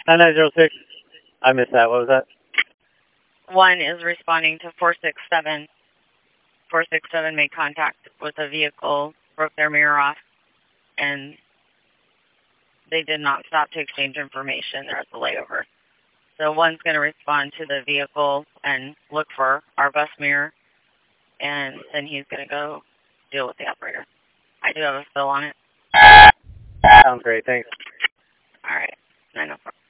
9906. I missed that. What was that? 1 is responding to 467. 467 made contact with a vehicle, broke their mirror off, and they did not stop to exchange information. They're at the layover. So 1's going to respond to the vehicle and look for our bus mirror, and then he's going to go deal with the operator. I do have a fill on it. Sounds great. Thanks. All right. 904.